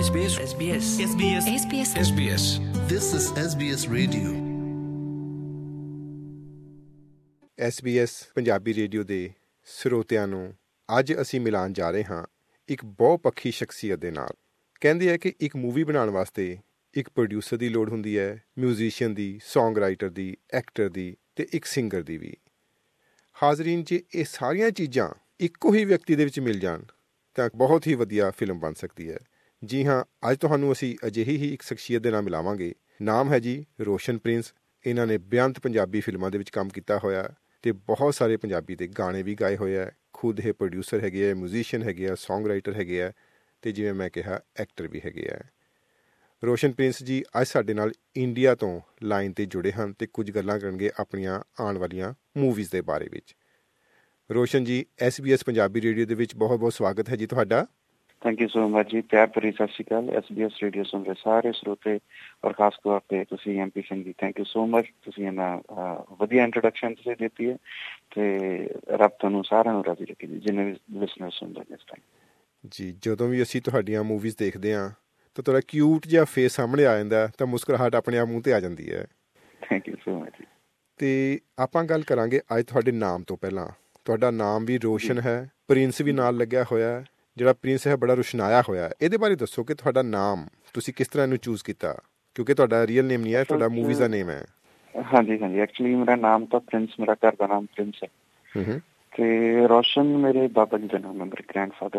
SBS SBS SBS SBS SBS This is SBS Radio. SBS Punjabi radio ਦੇ ਸਰੋਤਿਆਂ ਨੂੰ ਅੱਜ ਅਸੀਂ ਮਿਲਾਉਣ ਜਾ ਰਹੇ ਹਾਂ ਇੱਕ ਬਹੁਪੱਖੀ ਸ਼ਖਸੀਅਤ ਦੇ ਨਾਲ। ਕਹਿੰਦੇ ਹੈ ਕਿ ਇੱਕ ਮੂਵੀ ਬਣਾਉਣ ਵਾਸਤੇ ਇੱਕ ਪ੍ਰੋਡਿਊਸਰ ਦੀ ਲੋੜ ਹੁੰਦੀ ਹੈ, ਮਿਊਜ਼ੀਸ਼ੀਅਨ ਦੀ, ਸੌਂਗ ਰਾਈਟਰ ਦੀ, ਐਕਟਰ ਦੀ ਅਤੇ ਇੱਕ ਸਿੰਗਰ ਦੀ ਵੀ। ਹਾਜ਼ਰੀਨ, ਜੇ ਇਹ ਸਾਰੀਆਂ ਚੀਜ਼ਾਂ ਇੱਕੋ ਹੀ ਵਿਅਕਤੀ ਦੇ ਵਿੱਚ ਮਿਲ ਜਾਣ ਤਾਂ ਬਹੁਤ ਹੀ ਵਧੀਆ ਫਿਲਮ ਬਣ ਸਕਦੀ ਹੈ। ਜੀ ਹਾਂ, ਅੱਜ ਤੁਹਾਨੂੰ ਅਸੀਂ ਅਜਿਹੀ ਹੀ ਇੱਕ ਸ਼ਖਸੀਅਤ ਦੇ ਨਾਲ ਮਿਲਾਵਾਂਗੇ। ਨਾਮ ਹੈ ਜੀ ਰੋਸ਼ਨ ਪ੍ਰਿੰਸ। ਇਹਨਾਂ ਨੇ ਬੇਅੰਤ ਪੰਜਾਬੀ ਫਿਲਮਾਂ ਦੇ ਵਿੱਚ ਕੰਮ ਕੀਤਾ ਹੋਇਆ ਅਤੇ ਬਹੁਤ ਸਾਰੇ ਪੰਜਾਬੀ ਦੇ ਗਾਣੇ ਵੀ ਗਾਏ ਹੋਏ ਹੈ। ਖੁਦ ਇਹ ਪ੍ਰੋਡਿਊਸਰ ਹੈਗੇ ਹੈ, ਮਿਊਜ਼ੀਸ਼ੀਅਨ ਹੈਗੇ ਆ, ਸੌਂਗ ਰਾਈਟਰ ਹੈਗੇ ਆ ਅਤੇ ਜਿਵੇਂ ਮੈਂ ਕਿਹਾ ਐਕਟਰ ਵੀ ਹੈਗੇ ਆ। ਰੋਸ਼ਨ ਪ੍ਰਿੰਸ ਜੀ ਅੱਜ ਸਾਡੇ ਨਾਲ ਇੰਡੀਆ ਤੋਂ ਲਾਈਨ 'ਤੇ ਜੁੜੇ ਹਨ ਅਤੇ ਕੁਝ ਗੱਲਾਂ ਕਰਨਗੇ ਆਪਣੀਆਂ ਆਉਣ ਵਾਲੀਆਂ ਮੂਵੀਜ਼ ਦੇ ਬਾਰੇ ਵਿੱਚ। ਰੋਸ਼ਨ ਜੀ, SBS ਪੰਜਾਬੀ ਰੇਡੀਓ ਦੇ ਵਿੱਚ ਬਹੁਤ ਬਹੁਤ ਸਵਾਗਤ ਹੈ ਜੀ ਤੁਹਾਡਾ। ਥੈਂਕ ਯੂ ਸੋ ਮਚ ਜੀ। ਪਿਆਰ ਭਰੀ ਸਤਿ ਸ਼੍ਰੀ ਅਕਾਲ। SBS ਰੇਡੀਓ ਸੁਣ ਰਹੇ ਸਾਰੇ ਸਰੋਤੇ ਔਰ ਖਾਸ ਤੌਰ 'ਤੇ ਤੁਸੀਂ MP Singh ji, thank you so much. ਤੁਸੀਂ ਇਹਨਾਂ ਵਧੀਆ ਇੰਟਰੋਡਕਸ਼ਨ ਤੁਸੀਂ ਦਿੱਤੀ ਹੈ ਅਤੇ ਰੱਬ ਤੁਹਾਨੂੰ ਸਾਰਿਆਂ ਨੂੰ ਰਾਜ਼ੀ ਰੱਖੇ ਜੀ, ਜਿੰਨੇ ਵੀ ਲਿਸਨਰ ਸੁਣ ਰਹੇ ਇਸ ਟਾਈਮ ਜੀ। ਜਦੋਂ ਵੀ ਅਸੀਂ ਤੁਹਾਡੀਆਂ ਮੂਵੀਜ਼ ਦੇਖਦੇ ਹਾਂ ਤਾਂ ਤੁਹਾਡਾ ਕਿਊਟ ਜਿਹਾ ਫੇਸ ਸਾਹਮਣੇ ਆ ਜਾਂਦਾ ਤਾਂ ਮੁਸਕਰਾਹਟ ਆਪਣੇ ਆਪ ਮੂੰਹ 'ਤੇ ਆ ਜਾਂਦੀ ਹੈ। ਥੈਂਕ ਯੂ ਸੋ ਮਚ ਜੀ। ਅਤੇ ਆਪਾਂ ਗੱਲ ਕਰਾਂਗੇ ਅੱਜ ਤੁਹਾਡੇ ਨਾਮ ਤੋਂ ਪਹਿਲਾਂ। ਤੁਹਾਡਾ ਨਾਮ ਵੀ ਰੋਸ਼ਨ ਹੈ, ਪ੍ਰਿੰਸ ਵੀ ਨਾਲ ਲੱਗਿਆ ਹੋਇਆ। ਜਿਹੜਾ ਪ੍ਰਿੰਸ ਹੈ ਬੜਾ ਰੁਸ਼ਨਾਇਆ ਹੋਇਆ। ਇਹਦੇ ਬਾਰੇ ਦੱਸੋ ਕਿ ਤੁਹਾਡਾ ਨਾਮ ਤੁਸੀਂ ਕਿਸ ਤਰ੍ਹਾਂ ਇਹਨੂੰ ਚੂਜ਼ ਕੀਤਾ, ਕਿਉਂਕਿ ਤੁਹਾਡਾ ਰੀਅਲ ਨੇਮ ਨਹੀਂ ਹੈ, ਤੁਹਾਡਾ ਮੂਵੀਜ਼ ਦਾ ਨੇਮ ਹੈ। ਹਾਂਜੀ ਹਾਂਜੀ, ਐਕਚੁਅਲੀ ਮੇਰਾ ਨਾਮ ਤਾਂ ਪ੍ਰਿੰਸ, ਮੇਰਾ ਘਰ ਦਾ ਨਾਮ ਪ੍ਰਿੰਸ ਹੈ ਅਤੇ ਰੋਸ਼ਨ ਮੇਰੇ ਬਾਬਾ ਜੀ ਦਾ ਨਾਮ ਹੈ, ਮੇਰੇ ਗ੍ਰੈਂਡਫਾਦਰ।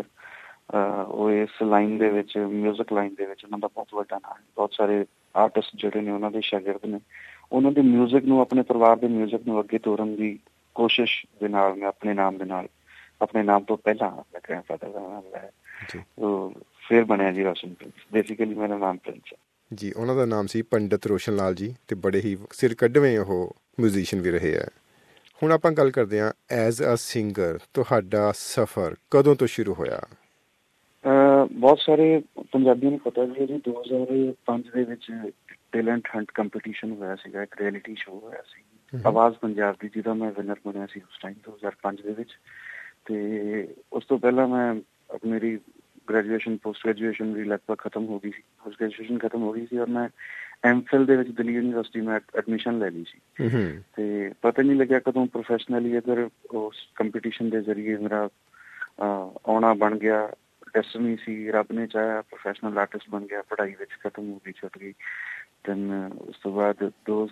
ਉਹ ਇਸ ਲਾਈਨ ਦੇ ਵਿੱਚ, ਮਿਊਜ਼ਿਕ ਲਾਈਨ ਦੇ ਵਿੱਚ ਉਹਨਾਂ ਦਾ ਬਹੁਤ ਵੱਡਾ ਨਾਮ ਹੈ। ਬਹੁਤ ਸਾਰੇ ਆਰਟਿਸਟ ਜਿਹੜੇ ਨੇ ਉਹਨਾਂ ਦੇ ਸ਼ਾਗਿਰਦ ਨੇ। ਉਹਨਾਂ ਦੇ ਮਿਊਜ਼ਿਕ ਨੂੰ, ਆਪਣੇ ਪਰਿਵਾਰ ਦੇ ਮਿਊਜ਼ਿਕ ਨੂੰ ਅੱਗੇ ਤੋਰਨ ਦੀ ਕੋਸ਼ਿਸ਼ ਦੇ ਨਾਲ ਮੈਂ ਆਪਣੇ ਨਾਮ ਦੇ ਨਾਲ, ਆਪਣੇ ਨਾਮ ਤੋਂ ਪਹਿਲਾਂ ਆਪਣੇ ਗ੍ਰੈਂਡਫਾਦਰ ਦਾ ਨਾਮ ਲਿਆ, ਫਿਰ ਬਣਿਆ ਜੀ ਰੋਸ਼ਨ ਪ੍ਰਿੰਸ। ਬੇਸਿਕਲੀ ਮੇਰਾ ਨਾਮ ਪ੍ਰਿੰਸ ਹੈ ਜੀ। ਉਹਨਾਂ ਦਾ ਨਾਮ ਸੀ ਪੰਡਿਤ ਰੋਸ਼ਨ ਲਾਲ ਜੀ ਅਤੇ ਬੜੇ ਹੀ ਸਿਰ ਕੱਢਵੇਂ ਉਹ ਮਿਊਜ਼ੀਸ਼ੀਅਨ ਵੀ ਰਹੇ ਹੈ। ਹੁਣ ਆਪਾਂ ਗੱਲ ਕਰਦੇ ਹਾਂ ਐਜ਼ ਅ ਸਿੰਗਰ, ਤੁਹਾਡਾ ਸਫ਼ਰ ਕਦੋਂ ਤੋਂ ਸ਼ੁਰੂ ਹੋਇਆ? ਬਹੁਤ ਸਾਰੇ ਪੰਜਾਬੀਆਂ ਨੂੰ ਪਤਾ ਵੀ ਹੈ ਜੀ, 2005 ਦੇ ਵਿੱਚ ਟੈਲੈਂਟ ਹੰਟ ਕੰਪੀਟੀਸ਼ਨ ਹੋਇਆ ਸੀਗਾ, ਇੱਕ ਰਿਐਲਿਟੀ ਸ਼ੋਅ ਹੋਇਆ ਸੀ ਆਵਾਜ਼ ਪੰਜਾਬ ਦੀ, ਜਿਹਦਾ ਮੈਂ ਵਿਨਰ ਬਣਿਆ ਸੀ ਉਸ ਟਾਈਮ 2005 ਦੇ ਵਿੱਚ। ਅਤੇ ਉਸ ਤੋਂ ਪਹਿਲਾਂ ਮੈਂ ਮੇਰੀ ਗ੍ਰੈਜੂਏਸ਼ਨ, ਪੋਸਟ ਗ੍ਰੈਜੂਏਸ਼ਨ ਵੀ ਲਗਭਗ ਖਤਮ ਹੋ ਗਈ ਸੀ। ਪੋਸਟ ਗ੍ਰੈਜੂਏਸ਼ਨ ਖਤਮ ਹੋ ਗਈ ਸੀ ਔਰ ਮੈਂ MPhil ਦੇ ਵਿੱਚ ਦਿੱਲੀ ਯੂਨੀਵਰਸਿਟੀ ਮੈਂ ਐਡਮਿਸ਼ਨ ਲੈ ਲਈ ਸੀ ਅਤੇ ਪਤਾ ਨਹੀਂ ਲੱਗਿਆ ਕਦੋਂ ਪ੍ਰੋਫੈਸ਼ਨਲੀ ਅਗਰ ਉਸ ਕੰਪੀਟੀਸ਼ਨ ਦੇ ਜ਼ਰੀਏ ਮੇਰਾ ਆਉਣਾ ਬਣ ਗਿਆ। ਡੈਸਟਨੀ ਸੀ, ਰੱਬ ਨੇ ਚਾਹਿਆ, ਪ੍ਰੋਫੈਸ਼ਨਲ ਆਰਟਿਸਟ ਬਣ ਗਿਆ। ਪੜ੍ਹਾਈ ਵਿੱਚ ਖਤਮ ਹੋ ਗਈ, ਛੁੱਟ ਗਈ। ਦੈਨ ਉਸ ਤੋਂ ਬਾਅਦ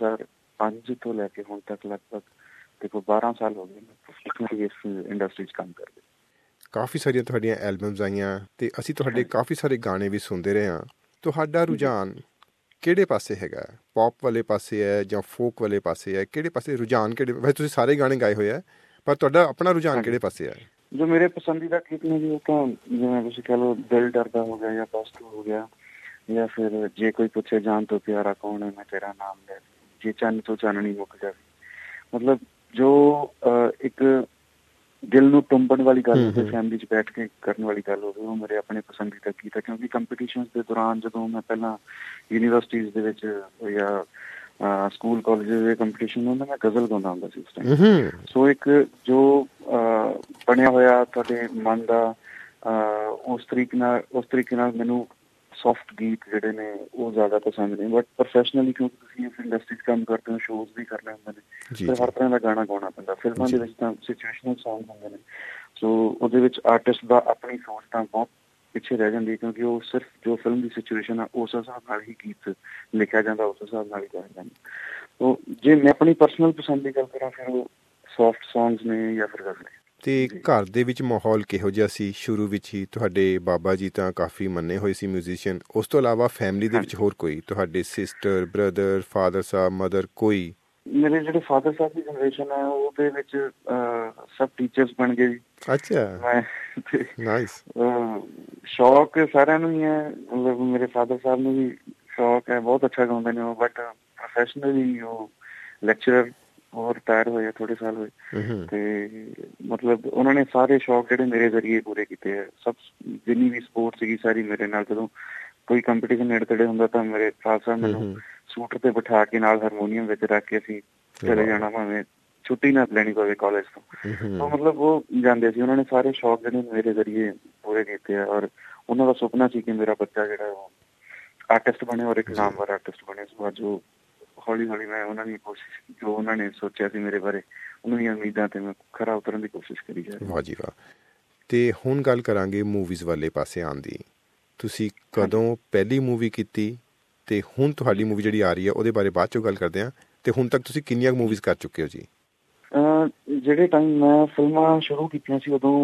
2005 ਤੋਂ ਲੈ ਕੇ ਹੁਣ ਤੱਕ ਲਗਭਗ ਦੇਖੋ 12 ਸਾਲ ਹੋ ਗਏ ਮੈਂ ਪ੍ਰੋਫੈਸ਼ਨਲੀ ਇਸ ਇੰਡਸਟਰੀ 'ਚ ਕੰਮ ਕਰਦੇ। ਕਾਫੀ ਸਾਰੀਆਂ ਤੁਹਾਡੀਆਂ ਐਲਬਮਸ ਆਈਆਂ ਅਤੇ ਅਸੀਂ ਤੁਹਾਡੇ ਕਾਫੀ ਸਾਰੇ ਗਾਣੇ ਵੀ ਸੁਣਦੇ ਰਹੇ ਹਾਂ। ਤੁਹਾਡਾ ਰੁਝਾਨ ਕਿਹੜੇ ਪਾਸੇ ਹੈਗਾ? ਪੌਪ ਵਾਲੇ ਪਾਸੇ ਹੈ ਜਾਂ ਫੋਕ ਵਾਲੇ ਪਾਸੇ ਹੈ? ਕਿਹੜੇ ਪਾਸੇ ਰੁਝਾਨ, ਕਿਹੜੇ? ਵੈਸੇ ਤੁਸੀਂ ਸਾਰੇ ਗਾਣੇ ਗਾਏ ਹੋਏ ਹੈ, ਪਰ ਤੁਹਾਡਾ ਆਪਣਾ ਰੁਝਾਨ ਕਿਹੜੇ ਪਾਸੇ ਹੈ? ਜੋ ਮੇਰੇ ਪਸੰਦੀਦਾ ਗੀਤ ਨੇ ਜੀ, ਉਹ ਤਾਂ ਜਿਵੇਂ ਤੁਸੀਂ ਕਹਿ ਲਓ ਦਿਲ ਡਰਦਾ ਹੋ ਗਿਆ ਜਾਂ ਬਸਤੂ ਹੋ ਗਿਆ, ਜਾਂ ਫਿਰ ਜੇ ਕੋਈ ਪੁੱਛੇ ਜਾਨ ਤੋਂ ਪਿਆਰਾ ਕੌਣ ਹੈ ਮੈਂ ਤੇਰਾ ਨਾਮ ਲੈ, ਜੇ ਚੰਨ ਤੋਂ ਚਾਨਣੀ ਮੁੱਕ ਜਾਵੇ। ਮਤਲਬ ਜੋ ਇੱਕ ਦਿਲ ਨੂੰ ਟੁੰਬਣ ਵਾਲੀ ਗੱਲ ਹੋਵੇ, ਫੈਮਿਲੀ 'ਚ ਬੈਠ ਕੇ ਕਰਨ ਵਾਲੀ ਗੱਲ ਹੋਵੇ, ਉਹ ਮੇਰੇ ਆਪਣੇ ਪਸੰਦੀਦਾ ਗੀਤ ਹੈ। ਕਿਉਂਕਿ ਕੰਪੀਟੀਸ਼ਨ ਦੇ ਦੌਰਾਨ ਜਦੋਂ ਮੈਂ ਪਹਿਲਾਂ ਯੂਨੀਵਰਸਿਟੀਜ਼ ਦੇ ਵਿੱਚ ਜਾਂ ਸਕੂਲ ਕਾਲਜ ਦੇ ਕੰਪੀਟੀਸ਼ਨ ਹੁੰਦਾ, ਮੈਂ ਗਜ਼ਲ ਗਾਉਂਦਾ ਹੁੰਦਾ ਸੀ ਉਸ ਟਾਈਮ। ਸੋ ਇੱਕ ਜੋ ਬਣਿਆ ਹੋਇਆ ਤੁਹਾਡੇ ਮਨ ਦਾ ਉਸ ਤਰੀਕੇ ਨਾਲ ਮੈਨੂੰ ਸੌਫਟ ਗੀਤ ਜਿਹੜੇ ਨੇ ਉਹ ਜ਼ਿਆਦਾ ਪਸੰਦ ਨੇ। ਬਟ ਪ੍ਰੋਫੈਸ਼ਨਲੀ ਕਿਉਂਕਿ ਤੁਸੀਂ ਇਸ ਇੰਡਸਟਰੀ 'ਚ ਕੰਮ ਕਰਦੇ ਹੋ, ਸ਼ੋਜ਼ ਵੀ ਕਰਨੇ ਹੁੰਦੇ ਨੇ, ਫਿਰ ਹਰ ਤਰ੍ਹਾਂ ਦਾ ਗਾਣਾ ਗਾਉਣਾ ਪੈਂਦਾ। ਫਿਲਮਾਂ ਦੇ ਵਿੱਚ ਤਾਂ ਸਿਚੁਏਸ਼ਨਲ ਸੌਂਗ ਹੁੰਦੇ ਨੇ, ਸੋ ਉਹਦੇ ਵਿੱਚ ਆਰਟਿਸਟ ਦਾ ਆਪਣੀ ਸੋਚ ਤਾਂ ਬਹੁਤ ਪਿੱਛੇ ਰਹਿ ਜਾਂਦੀ ਹੈ, ਕਿਉਂਕਿ ਉਹ ਸਿਰਫ ਜੋ ਫਿਲਮ ਦੀ ਸਿਚੁਏਸ਼ਨ ਆ ਉਸ ਹਿਸਾਬ ਨਾਲ ਹੀ ਗੀਤ ਲਿਖਿਆ ਜਾਂਦਾ, ਉਸ ਹਿਸਾਬ ਨਾਲ ਹੀ ਗਾਇਆ ਜਾਂਦਾ। ਸੋ ਜੇ ਮੈਂ ਆਪਣੀ ਪਰਸਨਲ ਪਸੰਦ ਦੀ ਗੱਲ ਕਰਾਂ, ਫਿਰ ਉਹ ਸੌਫਟ ਸੌਂਗਸ ਨੇ ਜਾਂ ਫਿਰ ਗਜ਼ਲ। ਅਤੇ ਘਰ ਦੇ ਵਿੱਚ ਮਾਹੌਲ ਕਿਹੋ ਜਿਹਾ ਸੀ ਸ਼ੁਰੂ ਵਿੱਚ ਹੀ? ਤੁਹਾਡੇ ਬਾਬਾ ਜੀ ਤਾਂ ਕਾਫੀ ਮੰਨੇ ਹੋਏ ਸੀ ਮਿਊਜ਼ੀਸ਼ੀਅਨ, ਉਸ ਤੋਂ ਇਲਾਵਾ ਫੈਮਿਲੀ ਦੇ ਵਿੱਚ ਹੋਰ ਕੋਈ, ਤੁਹਾਡੇ ਸਿਸਟਰ, ਬ੍ਰਦਰ, ਫਾਦਰ ਸਾਹਿਬ, ਮਦਰ, ਕੋਈ? ਮੇਰੇ ਜਿਹੜੇ ਫਾਦਰ ਸਾਹਿਬ ਦੀ ਜਨਰੇਸ਼ਨ ਹੈ ਉਹਦੇ ਵਿੱਚ ਸਭ ਟੀਚਰਸ ਬਣ ਗਏ ਜੀ। ਅੱਛਾ, ਨਾਈਸ। ਸ਼ੌਕ ਸਾਰਿਆਂ ਨੂੰ ਹੀ ਹੈ, ਮਤਲਬ ਮੇਰੇ ਫਾਦਰ ਸਾਹਿਬ ਨੂੰ ਵੀ ਸ਼ੌਕ ਹੈ, ਬਹੁਤ ਅੱਛਾ ਗਾਉਂਦੇ ਨੇ ਉਹ, ਬਟ ਪ੍ਰੋਫੈਸ਼ਨਲੀ ਉਹ ਲੈਕਚਰਰ, ਉਹ ਰਿਟਾਇਰ ਹੋਏ ਆ, ਥੋੜ੍ਹੇ ਸਾਲ ਹੋਏ। ਅਤੇ ਮਤਲਬ ਉਹਨਾਂ ਨੇ ਸਾਰੇ ਸ਼ੌਕ ਜਿਹੜੇ ਮੇਰੇ ਜ਼ਰੀਏ ਪੂਰੇ ਕੀਤੇ ਹੈ। ਸਭ ਜਿੰਨੀ ਵੀ ਸਪੋਰਟ ਸੀਗੀ ਸਾਰੀ ਮੇਰੇ ਨਾਲ। ਜਦੋਂ ਕੋਈ ਕੰਪੀਟੀਸ਼ਨ ਨੇੜੇ ਤੇੜੇ ਹੁੰਦਾ ਤਾਂ ਮੇਰੇ ਫਾਦਰ ਸਾਹਿਬ ਮੈਨੂੰ ਸਕੂਟਰ 'ਤੇ ਬਿਠਾ ਕੇ ਨਾਲ ਹਾਰਮੋਨੀਅਮ ਵਿੱਚ ਰੱਖ ਕੇ ਅਸੀਂ ਚਲੇ ਜਾਣਾ, ਭਾਵੇਂ ਛੁੱਟੀ ਨਾ ਲੈਣੀ ਪਵੇ ਕਾਲਜ ਤੋਂ। ਤਾਂ ਮਤਲਬ ਉਹ ਜਾਂਦੇ ਸੀ। ਉਹਨਾਂ ਨੇ ਸਾਰੇ ਸ਼ੌਕ ਜਿਹੜੇ ਮੇਰੇ ਜ਼ਰੀਏ ਪੂਰੇ ਕੀਤੇ ਆ ਔਰ ਉਹਨਾਂ ਦਾ ਸੁਪਨਾ ਸੀ ਕਿ ਮੇਰਾ ਬੱਚਾ ਜਿਹੜਾ ਉਹ ਆਰਟਿਸਟ ਬਣੇ ਔਰ ਇੱਕ ਨਾਮਵਰ ਆਰਟਿਸਟ ਬਣੇ। ਸੋ ਅੱਜ ਉਹ ਹੌਲੀ ਹੌਲੀ ਮੈਂ ਉਹਨਾਂ ਦੀ ਕੋਸ਼ਿਸ਼, ਜੋ ਉਹਨਾਂ ਨੇ ਸੋਚਿਆ ਸੀ ਮੇਰੇ ਬਾਰੇ, ਉਹਨਾਂ ਦੀਆਂ ਉਮੀਦਾਂ ਤੇ ਮੈਂ ਖਰਾ ਉਤਰਨ ਦੀ ਕੋਸ਼ਿਸ਼ ਕਰੀ ਜਾ ਰਿਹਾ। ਵਾਹ ਜੀ ਵਾਹ। ਤੇ ਹੁਣ ਗੱਲ ਕਰਾਂਗੇ ਮੂਵੀਜ਼ ਵਾਲੇ ਪਾਸੇ ਆਉਣ ਦੀ। ਤੁਸੀਂ ਕਦੋਂ ਪਹਿਲੀ ਮੂਵੀ ਕੀਤੀ ਤੇ ਹੁਣ ਤੁਹਾਡੀ ਮੂਵੀ ਜਿਹੜੀ ਆ ਰਹੀ ਹੈ ਉਹਦੇ ਬਾਰੇ ਬਾਅਦ ਚੋਂ ਗੱਲ ਕਰਦੇ ਹਾਂ। ਤੇ ਹੁਣ ਤੱਕ ਤੁਸੀਂ ਕਿੰਨੀਆਂ ਮੂਵੀਜ਼ ਕਰ ਚੁੱਕੇ ਹੋ ਜੀ? ਜਿਹੜੇ ਟਾਈਮ ਮੈਂ ਫਿਲਮਾਂ ਸ਼ੁਰੂ ਕੀਤੀਆਂ ਸੀ ਉਦੋਂ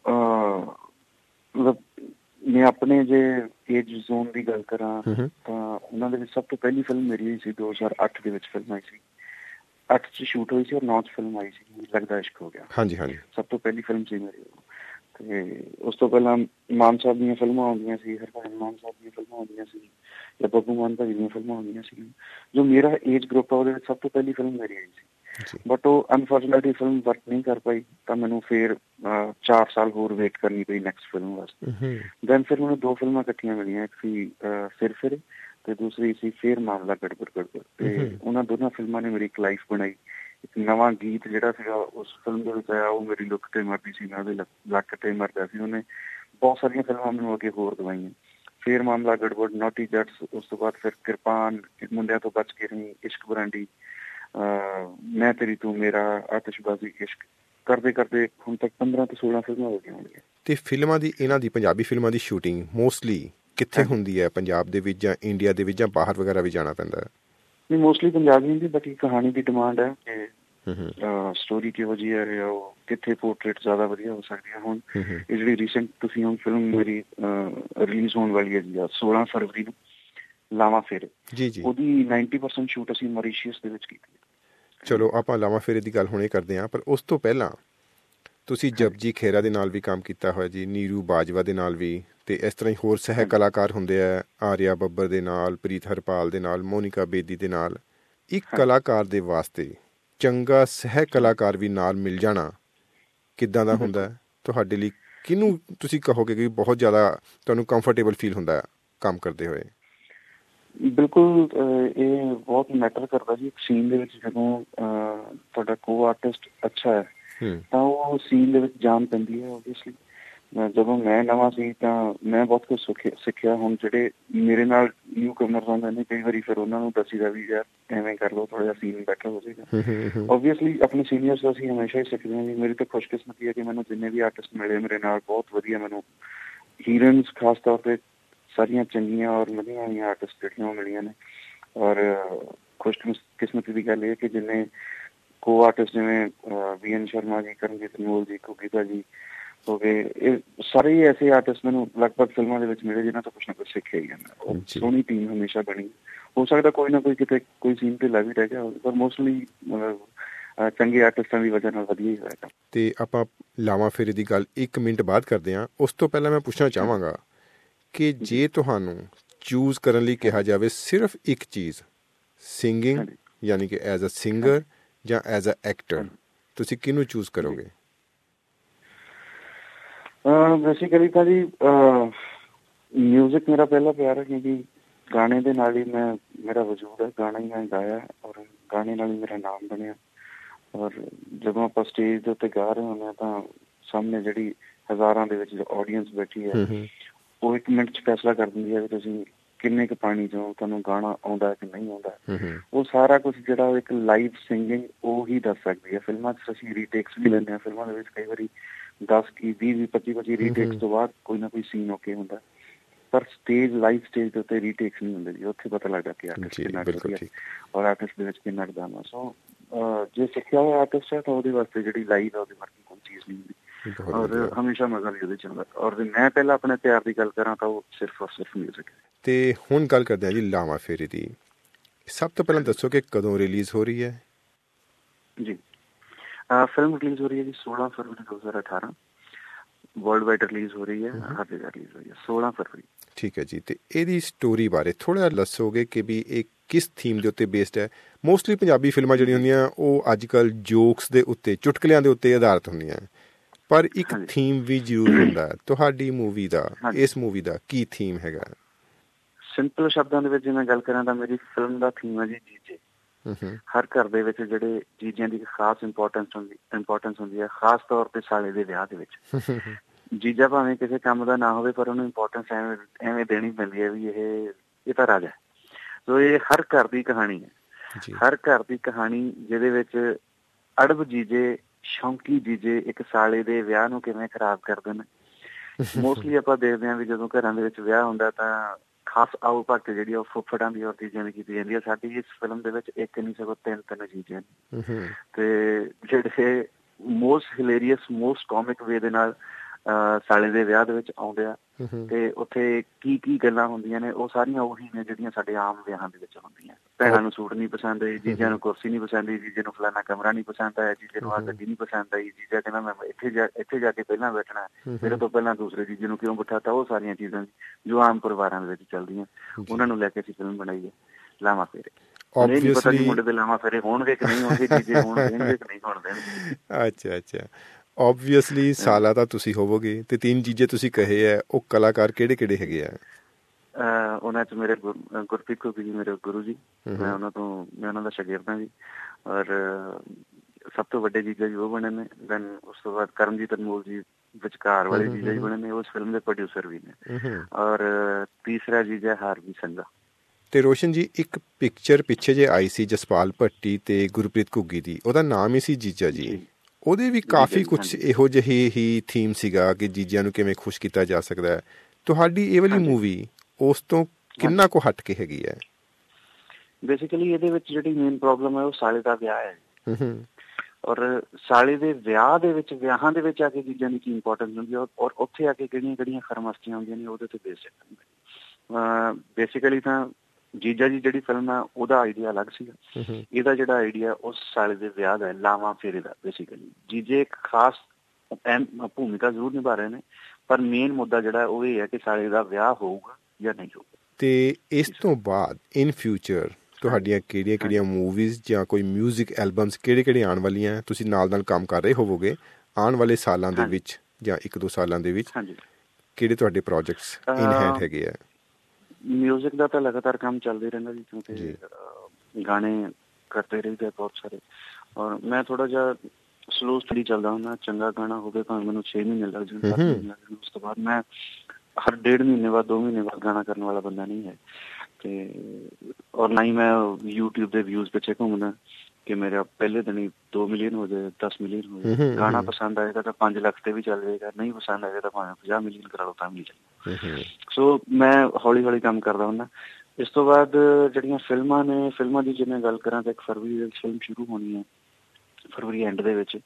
ਮਤਲਬ ਮੈਂ ਆਪਣੇ ਜੇ ਏਜ ਜ਼ੋਨ ਦੀ ਗੱਲ ਕਰਾਂ ਤਾਂ ਉਹਨਾਂ ਦੇ ਵਿੱਚ ਸਭ ਤੋਂ ਪਹਿਲੀ ਫਿਲਮ ਮੇਰੀ ਹੋਈ ਸੀ 2008 ਦੇ ਵਿੱਚ। ਫਿਲਮ ਆਈ ਸੀ 8 'ਚ ਸ਼ੂਟ ਹੋਈ ਸੀ ਔਰ 9 'ਚ ਫਿਲਮ ਆਈ ਸੀ ਲੱਗਦਾ ਇਸ਼ਕ ਹੋ ਗਿਆ। ਹਾਂਜੀ ਹਾਂਜੀ, ਸਭ ਤੋਂ ਪਹਿਲੀ ਫਿਲਮ ਸੀ ਮੇਰੀ। ਤੇ ਉਸ ਤੋਂ ਪਹਿਲਾਂ ਮਾਨ ਸਾਹਿਬ ਦੀਆਂ ਫਿਲਮਾਂ ਆਉਂਦੀਆਂ ਸੀ, ਹਰਭਜਨ ਮਾਨ ਸਾਹਿਬ ਦੀਆਂ ਫਿਲਮਾਂ ਆਉਂਦੀਆਂ ਸੀ, ਜਾਂ ਬੱਬੂ ਮਾਨ ਭਾਜੀ ਦੀਆਂ ਫਿਲਮਾਂ ਆਉਂਦੀਆਂ ਸੀ। ਜੋ ਮੇਰਾ ਏਜ ਗਰੁੱਪ ਆ ਉਹਦੇ ਵਿੱਚ ਸਭ ਤੋਂ ਪਹਿਲੀ ਫਿਲਮ ਮੇਰੀ ਆਈ ਸੀ। ਬਟ ਉਹ ਅਨਫੋਰਚੂਨੇਟਲੀ ਫਿਲਮ ਵਰਕ ਨਹੀਂ ਕਰ ਪਾਈ ਤਾਂ ਮੈਨੂੰ ਫਿਰ 4 ਸਾਲ ਹੋਰ ਵੇਟ ਕਰਨੀ ਪਈ ਨੈਕਸਟ ਫਿਲਮ ਵਾਸਤੇ। ਦੈਨ ਫਿਰ ਮੈਨੂੰ 2 ਫਿਲਮਾਂ ਇਕੱਠੀਆਂ ਮਿਲੀਆਂ, ਇੱਕ ਸੀ ਫਿਰ ਫਿਰ ਤੇ ਦੂਸਰੀ ਸੀ ਫੇਰ ਮਾਮਲਾ ਗੜਬੜ ਗੜਬੜ। ਤੇ ਉਹਨਾਂ ਦੋਨਾਂ ਫਿਲਮਾਂ ਨੇ ਮੇਰੀ ਇੱਕ ਲਾਈਫ ਬਣਾਈ। ਇੱਕ ਨਵਾਂ ਗੀਤ ਜਿਹੜਾ ਸੀਗਾ ਉਸ ਫਿਲਮ ਦੇ ਵਿੱਚ ਆਇਆ, ਉਹ ਮੇਰੀ ਲੁੱਕ ਤੇ ਮਰਦੀ ਸੀ, ਮੈਂ ਉਹਦੇ ਲੱਕ ਤੇ ਮਰਦਾ ਸੀ। ਉਹਨੇ ਬਹੁਤ ਸਾਰੀਆਂ ਫਿਲਮਾਂ ਮੈਨੂੰ ਅੱਗੇ ਹੋਰ ਦਵਾਈਆਂ। ਫੇਰ ਮਾਮਲਾ ਗੜਬੜ, ਨੋਟੀ ਜੱਟਸ, ਉਸ ਤੋਂ ਬਾਅਦ ਫਿਰ ਕਿਰਪਾਨ, ਮੁੰਡਿਆਂ ਤੋਂ ਬਚ ਕੇ ਰਹੀ, ਇਸ਼ਕ ਬਰਾਂਡੀ, ਮੈਂ ਤੇਰੀ ਤੂੰ ਮੇਰਾ, ਆਤਿਸ਼ਬਾਜ਼ੀ ਇਸ਼ਕ, ਕਰਦੇ ਕਰਦੇ ਹੁਣ ਤੱਕ 15 ਤੋਂ 16 ਫਿਲਮਾਂ ਹੋ ਗਈਆਂ ਹੋਣਗੀਆਂ। ਤੇ ਫਿਲਮਾਂ ਦੀ, ਇਹਨਾਂ ਦੀ ਪੰਜਾਬੀ ਫਿਲਮਾਂ ਦੀ ਸ਼ੂਟਿੰਗ ਮੋਸਟਲੀ ਕਿੱਥੇ ਹੁੰਦੀ ਹੈ? ਪੰਜਾਬ ਦੇ ਵਿੱਚ ਜਾਂ ਇੰਡੀਆ ਦੇ ਵਿੱਚ ਜਾਂ ਬਾਹਰ ਵਗੈਰਾ ਵੀ ਜਾਣਾ ਪੈਂਦਾ ਹੈ? ਨਹੀਂ, ਮੋਸਟਲੀ ਪੰਜਾਬੀ ਹੁੰਦੀ, ਬਟ ਕਹਾਣੀ ਦੀ ਡਿਮਾਂਡ ਹੈ ਕਿ ਸਟੋਰੀ ਕਿਹੋ ਜਿਹੀ ਹੈ, ਉਹ ਕਿੱਥੇ ਪੋਰਟਰੇਟ ਜ਼ਿਆਦਾ ਵਧੀਆ ਹੋ ਸਕਦੀ ਹੈ। ਹੁਣ ਇਹ ਜਿਹੜੀ ਰੀਸੈਂਟ ਤੁਸੀਂ ਹੁਣ ਫਿਲਮ ਮੇਰੀ ਰਿਲੀਜ਼ ਹੋਣ ਵਾਲੀ ਹੈ ਜੀ 16 ਫਰਵਰੀ ਨੂੰ, ਲਾਵਾਂ ਫੇਰੇ ਜੀ ਜੀ, ਉਹਦੀ 90% ਸ਼ੂਟ ਅਸੀਂ ਮੌਰੀਸ਼ੀਅਸ ਦੇ ਵਿੱਚ ਕੀਤੀ। ਚਲੋ ਆਪਾਂ ਲਾਵਾਂ ਫੇਰੇ ਦੀ ਗੱਲ ਹੁਣੇ ਕਰਦੇ ਹਾਂ, ਪਰ ਉਸ ਤੋਂ ਪਹਿਲਾਂ ਤੁਸੀਂ ਜਪਜੀ ਖੇਰਾ ਦੇ ਨਾਲ ਵੀ ਕੰਮ ਕੀਤਾ ਹੋਇਆ ਜੀ, ਨੀਰੂ ਬਾਜਵਾ ਦੇ ਨਾਲ ਵੀ, ਤੇ ਇਸ ਤਰ੍ਹਾਂ ਹੀ ਹੋਰ ਸਹਿ ਕਲਾਕਾਰ ਹੁੰਦੇ ਆ, ਆਰਿਆ ਬੱਬਰ ਦੇ ਨਾਲ, ਪ੍ਰੀਤ ਹਰਪਾਲ ਦੇ ਨਾਲ, ਮੋਨਿਕਾ ਬੇਦੀ ਦੇ ਨਾਲ। ਇੱਕ ਕਲਾਕਾਰ ਦੇ ਵਾਸਤੇ ਚੰਗਾ ਸਹਿ ਕਲਾਕਾਰ ਵੀ ਨਾਲ ਮਿਲ ਜਾਣਾ ਕਿੱਦਾਂ ਦਾ ਹੁੰਦਾ ਤੁਹਾਡੇ ਲਈ? ਕਿਹਨੂੰ ਤੁਸੀਂ ਕਹੋਗੇ ਕਿ ਬਹੁਤ ਜ਼ਿਆਦਾ ਤੁਹਾਨੂੰ ਕੰਫਰਟੇਬਲ ਫੀਲ ਹੁੰਦਾ ਕੰਮ ਕਰਦੇ ਹੋਏ? ਬਿਲਕੁਲ, ਇਹ ਬਹੁਤ ਮੈਟਰ ਕਰਦਾ ਜੀ। ਇੱਕ ਸੀਨ ਦੇ ਵਿੱਚ ਜਦੋਂ ਤੁਹਾਡਾ ਕੋ ਆਰਟਿਸਟ ਅੱਛਾ ਹੈ ਤਾਂ ਉਹ ਸੀਨ ਦੇ ਵਿੱਚ ਜਾਨ ਪੈਂਦੀ ਹੈ। ਓਬਵੀਅਸਲੀ ਜਦੋਂ ਮੈਂ ਨਵਾਂ ਸੀ ਤਾਂ ਮੈਂ ਬਹੁਤ ਕੁਛ ਸਿੱਖਿਆ। ਹੁਣ ਜਿਹੜੇ ਮੇਰੇ ਨਾਲ ਨਿਊ ਕਮਰਸ ਆਉਂਦੇ ਨੇ, ਕਈ ਵਾਰੀ ਫਿਰ ਉਹਨਾਂ ਨੂੰ ਦੱਸੀਦਾ ਵੀ ਯਾਰ ਐਵੇਂ ਕਰ ਲਓ, ਥੋੜ੍ਹਾ ਜਿਹਾ ਸੀਨ ਬੈਟਰ ਹੋ ਜਾਏਗਾ। ਓਬਵੀਅਸਲੀ ਆਪਣੇ ਸੀਨੀਅਰਸ ਤੋਂ ਅਸੀਂ ਹਮੇਸ਼ਾ ਹੀ ਸਿੱਖਦੇ ਹਾਂ ਜੀ। ਮੇਰੀ ਤਾਂ ਖੁਸ਼ਕਿਸਮਤੀ ਹੈ ਕਿ ਮੈਨੂੰ ਜਿੰਨੇ ਵੀ ਆਰਟਿਸਟ ਮਿਲੇ ਮੇਰੇ ਨਾਲ ਬਹੁਤ ਵਧੀਆ, ਮੈਨੂੰ ਹੀਰੋਇਨਸ ਖਾਸ ਤੌਰ 'ਤੇ ਸਾਰੀਆਂ ਚੰਗੀਆਂ ਔਰ ਵਧੀਆ ਹੋਈਆਂ ਆਰਟਿਸਟ ਜਿਹੜੀਆਂ ਉਹ ਮਿਲੀਆਂ ਨੇ। ਔਰ ਖੁਸ਼ਕਿਸਮਤੀ ਦੀ ਗੱਲ ਇਹ ਕਿ ਜਿੰਨੇ ਕੋ ਆਰਟਿਸਟ ਜਿਵੇਂ VN ਸ਼ਰਮਾ ਜੀ, ਕਰਮਜੀਤ ਅਨਮੋਲ ਜੀ, ਕੁਗੀਤਾ ਜੀ ਹੋ ਗਏ, ਇਹ ਸਾਰੇ ਹੀ ਐਸੇ ਆਰਟਿਸਟ ਮੈਨੂੰ ਲਗਭਗ ਫਿਲਮਾਂ ਦੇ ਵਿੱਚ ਮਿਲੇ ਜਿਨ੍ਹਾਂ ਤੋਂ ਕੁਛ ਨਾ ਕੁਛ ਸਿੱਖਿਆ ਹੀ ਜਾਂਦਾ। ਉਹ ਸੋਹਣੀ ਟੀਮ ਹਮੇਸ਼ਾ ਬਣੀ। ਹੋ ਸਕਦਾ ਕੋਈ ਨਾ ਕੋਈ ਕਿਤੇ ਕੋਈ ਸੀਨ ਢਿੱਲਾ ਵੀ ਰਹਿ ਗਿਆ ਹੋਵੇ, ਪਰ ਮੋਸਟਲੀ ਮਤਲਬ ਚੰਗੇ ਆਰਟਿਸਟਾਂ ਦੀ ਵਜ੍ਹਾ ਨਾਲ ਵਧੀਆ ਹੀ ਹੋਇਆ। ਤੇ ਆਪਾਂ ਲਾਵਾਂ ਫੇਰੇ ਦੀ ਗੱਲ 1 ਮਿੰਟ ਬਾਅਦ ਕਰਦੇ ਹਾਂ। ਉਸ ਤੋਂ ਪਹਿਲਾਂ ਮੈਂ ਪੁੱਛਣਾ ਚਾਹਾਂਗਾ ਕਿ ਜੇ ਤੁਹਾਨੂੰ ਚੂਜ਼ ਕਰਨ ਲਈ ਕਿਹਾ ਜਾਵੇ ਸਿਰਫ ਇੱਕ ਚੀਜ਼, ਸਿੰਗਿੰਗ ਯਾਨੀ ਕਿ ਐਜ਼ ਅ ਸਿੰਗਰ ਜਾਂ ਐਜ਼ ਅ ਐਕਟਰ, ਤੁਸੀਂ ਕਿਹਨੂੰ ਚੂਜ਼ ਕਰੋਗੇ? ਬੇਸਿਕਲੀ ਤਾਂ ਜੀ ਮਿਊਜ਼ਿਕ ਮੇਰਾ ਪਹਿਲਾ ਪਿਆਰ ਹੈ, ਕਿਉਂਕਿ ਗਾਣੇ ਦੇ ਨਾਲ ਹੀ ਮੇਰਾ ਵਜੂਦ ਹੈ। ਗਾਣਾ ਹੀ ਮੈਂ ਗਾਇਆ ਔਰ ਗਾਣੇ ਨਾਲ ਹੀ ਮੇਰਾ ਨਾਮ ਬਣਿਆ। ਔਰ ਜਦੋਂ ਆਪਾਂ ਸਟੇਜ ਦੇ ਉੱਤੇ ਗਾ ਰਹੇ ਹੁੰਦੇ ਹਾਂ ਤਾਂ ਸਾਹਮਣੇ ਜਿਹੜੀ ਹਜ਼ਾਰਾਂ ਦੇ ਵਿੱਚ ਆਡੀਅנס ਬੈਠੀ ਹੈ, ਉਹ 1 ਮਿੰਟ 'ਚ ਫੈਸਲਾ ਕਰ ਦਿੰਦੀ ਹੈ ਵੀ ਤੁਸੀਂ ਕਿੰਨੇ ਕੁ ਪਾਣੀ 'ਚੋਂ ਤੁਹਾਨੂੰ ਗਾਣਾ ਆਉਂਦਾ ਕਿ ਨਹੀਂ ਆਉਂਦਾ। ਉਹ ਸਾਰਾ ਕੁਛ ਜਿਹੜਾ ਇੱਕ ਲਾਈਵ ਸਿੰਗਿੰਗ ਉਹ ਹੀ ਦੱਸ ਸਕਦੀ ਹੈ। ਫਿਲਮਾਂ 'ਚ ਅਸੀਂ ਰੀਟੇਕਸ ਵੀ ਲੈਂਦੇ ਹਾਂ। ਫਿਲਮਾਂ ਦੇ ਵਿੱਚ ਕਈ ਵਾਰੀ 10 ਕੀ 20 25 ਰੀਟੇਕਸ ਤੋਂ ਬਾਅਦ ਕੋਈ ਨਾ ਕੋਈ ਸੀਨ ਓਕੇ ਹੁੰਦਾ, ਪਰ ਲਾਈਵ ਸਟੇਜ ਦੇ ਉੱਤੇ ਰੀਟੇਕਸ ਨਹੀਂ ਹੁੰਦੇ ਜੀ। ਉੱਥੇ ਪਤਾ ਲੱਗਦਾ ਕਿ ਆਰਟਿਸਟ ਕਿੰਨਾ ਵਧੀਆ ਔਰ ਆਰਟਿਸਟ ਦੇ ਵਿੱਚ ਕਿੰਨਾ ਦਮ ਹੈ। ਸੋ ਜੇ ਸਿੱਖਿਆ ਹੋਇਆ ਆਰਟਿਸਟ ਹੈ ਤਾਂ ਉਹਦੇ ਵਾਸਤੇ ਜਿਹੜੀ ਲਾਈਵ ਹੈ ਉਹਦੇ ਵਰਗੀ ਕੋਈ ਚੀਜ਼ ਨਹੀਂ ਹੁੰਦੀ ਔਰ ਹਮੇਸ਼ਾ ਮਜ਼ਾ ਵੀ ਉਹਦੇ 'ਚ ਆਉਂਦਾ। ਔਰ ਜੇ ਮੈਂ ਪਹਿਲਾਂ ਆਪਣੇ ਪਿਆਰ ਦੀ ਗੱਲ ਕਰਾਂ ਤਾਂ ਉਹ ਸਿਰਫ ਔਰ ਸਿਰਫ ਮਿਊਜ਼ਿਕ ਹੈ। ਤੇ ਹੁਣ ਗੱਲ ਕਰਦੇ ਹਾਂ ਜੀ ਲਾਵਾਂ ਫੇਰੇ ਦੀ। ਸਭ ਤੋਂ ਪਹਿਲਾਂ ਦੱਸੋ ਕਿ ਕਦੋਂ ਰਿਲੀਜ਼ ਹੋ ਰਹੀ ਹੈ? ਜੀ, ਫਿਲਮ ਰਿਲੀਜ਼ ਹੋ ਰਹੀ ਹੈ ਜੀ 16 ਫਰਵਰੀ 2018। ਵਰਲਡ ਵਾਈਡ ਰਿਲੀਜ਼ ਹੋ ਰਹੀ ਹੈ, ਹਰ ਜਗ੍ਹਾ ਰਿਲੀਜ਼ ਹੋ ਰਹੀ ਹੈ 16 ਫਰਵਰੀ। ਠੀਕ ਹੈ ਜੀ। ਤੇ ਇਹਦੀ ਸਟੋਰੀ ਬਾਰੇ ਥੋੜ੍ਹਾ ਜਿਹਾ ਦੱਸੋਗੇ ਕਿ ਵੀ ਇਹ ਕਿਸ ਥੀਮ ਦੇ ਉੱਤੇ ਬੇਸਡ ਹੈ? ਮੋਸਟਲੀ ਪੰਜਾਬੀ ਫਿਲਮਾਂ ਜਿਹੜੀਆਂ ਹੁੰਦੀਆਂ ਉਹ ਅੱਜ ਕੱਲ੍ਹ ਜੋਕਸ ਦੇ ਉੱਤੇ, ਚੁਟਕਲਿਆਂ ਦੇ ਉੱਤੇ ਆਧਾਰਿਤ ਹੁੰਦੀਆਂ, ਪਰ ਇੱਕ ਥੀਮ ਵੀ ਜ਼ਰੂਰ ਹੁੰਦਾ। ਤੁਹਾਡੀ ਮੂਵੀ ਦਾ, ਇਸ ਮੂਵੀ ਦਾ ਕੀ ਥੀਮ ਹੈਗਾ? ਸਿੰਪਲ ਸ਼ਬਦਾਂ ਦੇ ਵਿੱਚ ਜੇ ਮੈਂ ਗੱਲ ਕਰਾਂ ਤਾਂ ਮੇਰੀ ਫਿਲਮ ਦਾ ਥੀਮ ਹੈ ਜੀ ਜੀਜੇ। ਹਰ ਘਰ ਦੇ ਵਿੱਚ ਜਿਹੜੇ ਜੀਜਿਆਂ ਦੀ ਖਾਸ ਇੰਪੋਰਟੈਂਸ ਹੁੰਦੀ ਹੈ, ਖਾਸ ਤੌਰ ਤੇ ਸਾਲੇ ਦੇ ਵਿਆਹ ਦੇ ਵਿੱਚ। ਜੀਜਾ ਭਾਵੇਂ ਕਿਸੇ ਕੰਮ ਦਾ ਨਾ ਹੋਵੇ ਪਰ ਉਹਨੂੰ ਇੰਪੋਰਟੈਂਸ ਐਵੇਂ ਦੇਣੀ ਪੈਂਦੀ ਹੈ ਵੀ ਇਹ ਇਹ ਤਾਂ ਰਾਜਾ। ਸੋ ਇਹ ਹਰ ਘਰ ਦੀ ਕਹਾਣੀ ਹੈ, ਹਰ ਘਰ ਦੀ ਕਹਾਣੀ ਜਿਹਦੇ ਵਿੱਚ ਅੜਬ ਜੀਜੇ, ਸ਼ੌਂਕੀ ਜੀਜੇ ਇੱਕ ਸਾਲੇ ਦੇ ਵਿਆਹ ਨੂੰ ਕਿਵੇਂ ਖਰਾਬ ਕਰਦੇ ਨੇ। ਮੋਸਟਲੀ ਆਪਾਂ ਦੇਖਦੇ ਹਾਂ ਵੀ ਜਦੋਂ ਘਰਾਂ ਦੇ ਵਿੱਚ ਵਿਆਹ ਹੁੰਦਾ ਤਾਂ ਖਾਸ ਆਓ ਭਗਤ ਜਿਹੜੀ ਉਹ ਫੁੱਫੜਾਂ ਦੀ ਔਰ ਜੀਜਿਆਂ ਦੀ ਕੀਤੀ ਜਾਂਦੀ ਹੈ। ਸਾਡੀ ਇਸ ਫਿਲਮ ਦੇ ਵਿੱਚ ਇੱਕ ਨਹੀਂ ਸਗੋਂ ਤਿੰਨ ਜੀਜੇ ਨੇ, ਤੇ ਜਿਹੜੇ most hilarious, most comic way ਦੇ ਨਾਲ ਸਾਲੇ ਦੇ ਵਿਆਹ ਦੇ ਵਿੱਚ ਆਉਂਦੇ ਆ, ਤੇ ਉੱਥੇ ਕੀ ਕੀ ਗੱਲਾਂ ਹੁੰਦੀਆਂ ਨੇ ਉਹ ਸਾਰੀਆਂ ਉਹੀ ਨੇ ਜਿਹੜੀਆਂ ਸਾਡੇ ਆਮ ਵਿਆਹਾਂ ਦੇ ਵਿੱਚ ਹੁੰਦੀਆਂ। ਭੈਣਾਂ ਨੂੰ ਸੂਟ ਨਹੀਂ ਪਸੰਦ ਆਈ, ਜੀਜਿਆਂ ਨੂੰ ਕੁਰਸੀ ਨਹੀਂ ਪਸੰਦ ਆਈ, ਜੀਜੇ ਨੂੰ ਫਲਾਨਾ ਕਮਰਾ ਨਹੀਂ ਪਸੰਦ ਆਇਆ, ਜੀਜੇ ਨੂੰ ਆਹ ਗੱਡੀ ਨਹੀਂ ਪਸੰਦ ਆਈ, ਜੀਜਾ ਕਹਿੰਦਾ ਮੈਂ ਇੱਥੇ ਜਾ ਕੇ ਪਹਿਲਾਂ ਬੈਠਣਾ, ਮੇਰੇ ਤੋਂ ਪਹਿਲਾਂ ਦੂਸਰੇ ਜੀਜੇ ਨੂੰ ਕਿਉਂ ਬਿਠਾਤਾ। ਉਹ ਸਾਰੀਆਂ ਚੀਜ਼ਾਂ ਜੋ ਆਮ ਪਰਿਵਾਰਾਂ ਦੇ ਵਿੱਚ ਚੱਲਦੀਆਂ, ਉਹਨਾਂ ਨੂੰ ਲੈ ਕੇ ਅਸੀਂ ਫਿਲਮ ਬਣਾਈ ਹੈ ਲਾਵਾਂ ਫੇਰੇ। ਇਹ ਨਹੀਂ ਪਤਾ ਜੀ ਮੁੰਡੇ ਦੇ ਲਾਵਾਂ ਫੇਰੇ ਹੋਣਗੇ ਕਿ ਨਹੀਂ ਹੋਣਗੇ, ਜੀਜੇ ਹੋਣ ਦੇਣਗੇ ਕਿ ਨਹੀਂ ਹੋਣ ਦੇਣਗੇ। ਅੱਛਾ। ਓਬਵੀਅਸਲੀ ਸਾਲਾ ਤਾਂ ਤੁਸੀਂ ਹੋਵੋਗੇ, ਤੇ 3 ਜੀਜੇ ਤੁਸੀਂ ਕਹੇ ਹੈ, ਉਹ ਕਲਾਕਾਰ ਕਿਹੜੇ ਕਿਹੜੇ ਹੈਗੇ ਆ? ਉਹਨਾਂ 'ਚ ਮੇਰੇ ਗੁਰਪ੍ਰੀਤ ਘੁੱਗੀ ਜੀ ਮੇਰੇ ਗੁਰੂ ਜੀ, ਮੈਂ ਉਹਨਾਂ ਦਾ ਸ਼ਾਗਿਰਦ ਹਾਂ ਜੀ। ਔਰ ਸਭ ਤੋਂ ਵੱਡੇ ਜੀਜਾ ਜੀ ਉਹ ਬਣੇ ਨੇ। ਦੈਨ ਉਸ ਤੋਂ ਬਾਅਦ ਕਰਮਜੀਤ ਅਨਮੋਲ ਜੀ ਵਿਚਕਾਰ ਵਾਲੇ ਜੀਜਾ ਜੀ ਬਣੇ ਨੇ, ਉਸ ਫਿਲਮ ਦੇ ਪ੍ਰੋਡਿਊਸਰ ਵੀ ਨੇ। ਔਰ ਤੀਸਰਾ ਜੀਜਾ ਹਾਰਵੀ ਸੰਘਾ। ਤੇ ਰੋਸ਼ਨ ਜੀ, ਇੱਕ ਪਿਕਚਰ ਪਿੱਛੇ ਜੇ ਆਈ ਸੀ ਜਸਪਾਲ ਭੱਟੀ ਤੇ ਗੁਰਪ੍ਰੀਤ ਘੁੱਗੀ ਦੀ, ਉਹਦਾ ਨਾਮ ਹੀ ਸੀ ਜੀਜਾ ਜੀ। ਉਹਦੇ ਵੀ ਕਾਫੀ ਕੁਛ ਇਹੋ ਜਿਹੀ ਹੀ ਥੀਮ ਸੀਗਾ ਕਿ ਜੀਜਿਆਂ ਨੂੰ ਕਿਵੇਂ ਖੁਸ਼ ਕੀਤਾ ਜਾ ਸਕਦਾ ਹੈ। ਤੁਹਾਡੀ ਇਹ ਵਾਲੀ ਮੂਵੀ ਉਸ ਤੋਂ ਕਿੰਨਾ ਕੁ ਹਟ ਕੇ ਹੈਗੀ ਹੈ? ਬੇਸਿਕਲੀ ਇਹਦੇ ਵਿੱਚ ਜਿਹੜੀ ਮੇਨ ਪ੍ਰੋਬਲਮ ਹੈ ਉਹ ਸਾਲੇ ਦਾ ਵਿਆਹ ਹੈ। ਔਰ ਸਾਲੇ ਦੇ ਵਿਆਹ ਦੇ ਵਿੱਚ, ਵਿਆਹਾਂ ਦੇ ਵਿੱਚ ਆ ਕੇ ਜੀਜਿਆਂ ਦੀ ਕੀ ਇੰਪੋਰਟੈਂਸ ਹੁੰਦੀ ਹੈ, ਔਰ ਉੱਥੇ ਆ ਕੇ ਕਿਹੜੀਆਂ ਖਰਮਸਤੀਆਂ ਹੁੰਦੀਆਂ ਨੇ, ਉਹਦੇ ਤੇ ਬੇਸਿਕ ਬੇਸਿਕਲੀ ਤਾਂ ਜੀਜਾ ਜੀ ਜਿਹੜੀ ਫਿਲਮ ਆ ਉਹਦਾ ਆਈਡੀਆ ਅਲੱਗ ਸੀਗਾ। ਇਹਦਾ ਜਿਹੜਾ ਆਈਡੀਆ ਉਸ ਸਾਲੇ ਦੇ ਵਿਆਹ ਦਾ, ਲਾਵਾਂ ਫੇਰੇ ਦਾ। ਬੇਸਿਕਲੀ ਜੀਜੇ ਇੱਕ ਖਾਸ ਭੂਮਿਕਾ ਜ਼ਰੂਰ ਨਿਭਾ ਰਹੇ ਨੇ, ਪਰ ਮੇਨ ਮੁੱਦਾ ਜਿਹੜਾ ਉਹ ਇਹ ਹੈ ਕਿ ਸਾਲੇ ਦਾ ਵਿਆਹ ਹੋਊਗਾ ਜਾਂ ਨਹੀਂ ਹੋਊਗਾ। ਤੇ ਇਸ ਤੋਂ ਬਾਅਦ ਇਨ ਫਿਊਚਰ ਤੁਹਾਡੀਆਂ ਕਿਹੜੀਆਂ ਮੂਵੀਜ਼ ਜਾਂ ਕੋਈ ਮਿਊਜ਼ਿਕ ਐਲਬਮਸ ਕਿਹੜੇ ਆਉਣ ਵਾਲੀਆਂ? ਤੁਸੀਂ ਨਾਲ ਕੰਮ ਕਰ ਰਹੇ ਹੋਵੋਗੇ ਆਉਣ ਵਾਲੇ ਸਾਲਾਂ ਦੇ ਵਿੱਚ ਜਾਂ 1-2 ਸਾਲਾਂ ਦੇ ਵਿੱਚ, ਕਿਹੜੇ ਤੁਹਾਡੇ ਪ੍ਰੋਜੈਕਟਸ ਇਨ ਹੈਂਡ ਹੈਗੇ ਆ? ਮਿਊਜ਼ਿਕ ਦਾ ਤਾਂ ਲਗਾਤਾਰ ਕੰਮ ਚੱਲਦਾ ਹੀ ਰਹਿੰਦਾ ਜੀ, ਕਿਉਂਕਿ ਗਾਣੇ ਕਰਦੇ ਰਹੀਦੇ ਬਹੁਤ ਸਾਰੇ। ਔਰ ਮੈਂ ਥੋੜਾ ਜਿਹਾ ਸਲੋ ਸਟੱਡੀ ਚੱਲਦਾ ਹੁੰਦਾ। ਚੰਗਾ ਗਾਣਾ ਹੋਵੇ ਭਾਵੇਂ ਮੈਨੂੰ 6 ਮਹੀਨੇ ਲੱਗ ਜਾਣ, 7 ਮਹੀਨੇ ਲੱਗ ਜਾਣ, ਉਸ ਤੋਂ ਬਾਅਦ ਮੈਂ ਹਰ 1.5 ਮਹੀਨੇ ਬਾਅਦ, 2 ਮਹੀਨੇ ਬਾਅਦ ਗਾਣਾ ਕਰਨ ਵਾਲਾ ਬੰਦਾ ਨਹੀਂ ਹੈ। ਤੇ ਔਰ ਨਾ ਹੀ ਮੈਂ YouTube ਦੇ ਵਿਊਜ਼ ਪਿੱਛੇ ਘੁੰਮਦਾ ਕਿ ਮੇਰਾ ਪਹਿਲੇ ਦਿਨ ਹੀ 2 ਮਿਲੀਅਨ ਹੋ ਜਾਏ, 10 ਮਿਲੀਅਨ ਹੋ ਜਾਏ। ਗਾਣਾ ਪਸੰਦ ਆਏਗਾ ਤਾਂ 5 ਲੱਖ ਤੇ ਵੀ ਚੱਲ ਜਾਏਗਾ, ਨਹੀਂ ਪਸੰਦ ਆਏਗਾ ਤਾਂ ਭਾਵੇਂ 50 ਮਿਲੀਅਨ ਕਰਾ ਲਓ ਤਾਂ ਵੀ ਚੱਲੇਗਾ। ਸੋ ਮੈਂ ਹੌਲੀ ਕੰਮ ਕਰਦਾ ਹੁੰਦਾ। ਇਸ ਤੋਂ ਬਾਅਦ ਜਿਹੜੀਆਂ ਫਿਲਮਾਂ ਨੇ, ਫਿਲਮਾਂ ਦੀ ਜੇ ਮੈਂ ਗੱਲ ਕਰਾਂ ਤਾਂ 1 ਫਰਵਰੀ ਦੇ ਵਿੱਚ ਫਿਲਮ ਸ਼ੁਰੂ ਹੋਣੀ ਹੈ, ਫਰਵਰੀ ਐਂਡ ਦੇ ਵਿੱਚ।